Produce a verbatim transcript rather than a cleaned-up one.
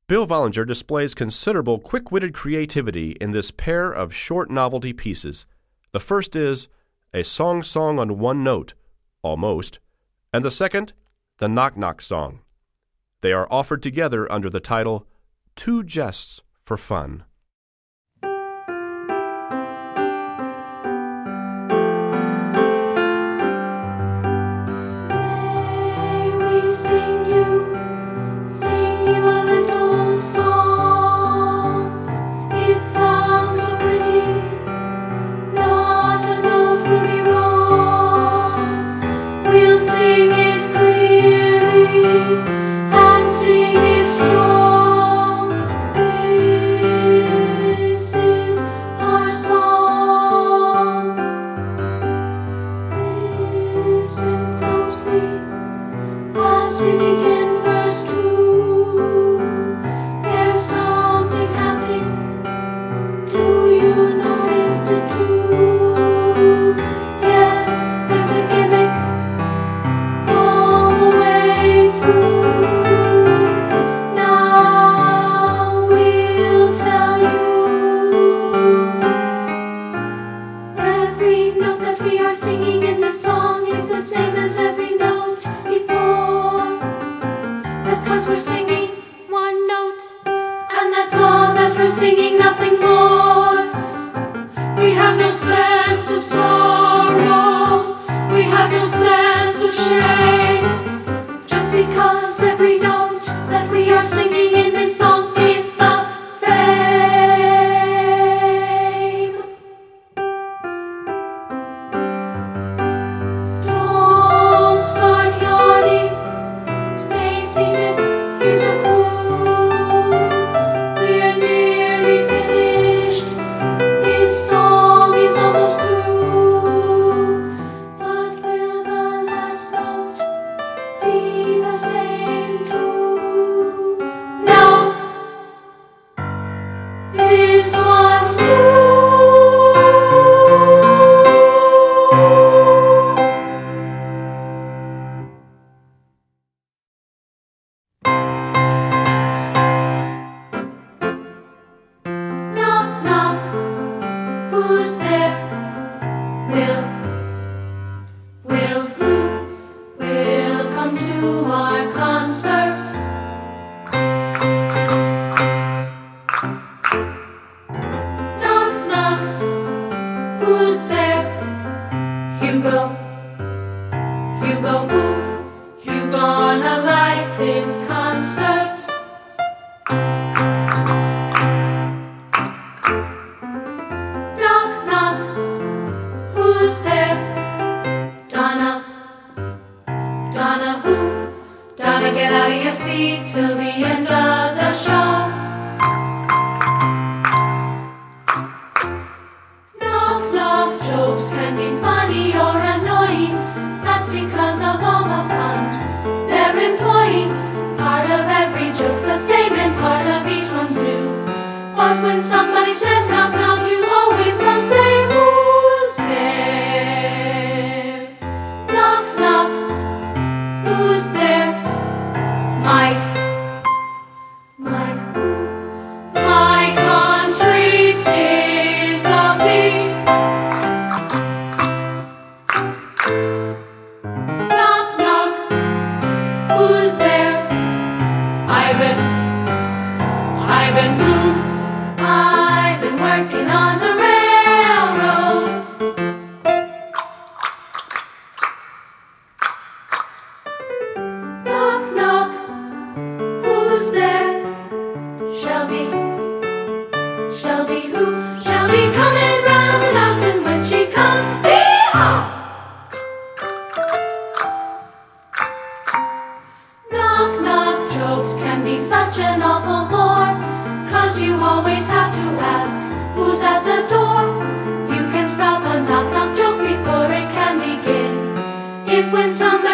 Bill Vollinger displays considerable quick-witted creativity in this pair of short novelty pieces. The first is A Song Song on One Note, almost, and the second, The Knock Knock Song. They are offered together under the title Two Jests for Fun. Sing you, sing you a little song. It sounds so pretty, not a note will be wrong. We'll sing it clearly and sing it strong. This is our song. Listen closely as we begin verse two. There's something happening. Do you notice it too? Yes, there's a gimmick all the way through. Now we'll tell you. Every note that we are singing in this song is the same as every note before. That's 'cause we're singing one note, and that's all that we're singing, nothing more. We have no sense of sorrow, we have no sense of shame, just because every note that we are singing in this song is the same. Don't start yawning. Stay seated, here's a clue. We're nearly finished. This song is almost through. But will the last note be the same too? No. This one's new. Knock, knock, who's there? Will, will who will come to our concert? Knock, knock, who's there? Hugo, Hugo who? You gonna like this concert? Knock, knock, who's there? Donna, Donna who? Donna, get out of your seat till the end of the show. Knock, knock, jokes can be funny or annoying. That's because of all the puns they're employing. Part of every joke's the same and part of each one's new. But when somebody says knock, knock, you always must say who's there? Knock, knock, who's there? Mike, Mike who? My country 'tis of thee. Knock, knock, who's there? Ivan, Ivan who? I've been working on the railroad. Knock, knock, who's there? Shelby, Shelby who? Shelby coming round the mountain when she comes. Hee-haw! Knock, knock, jokes can be such an awful bore, 'cause you always have to ask who's at the door. You can stop a knock, knock joke before it can begin. If when someone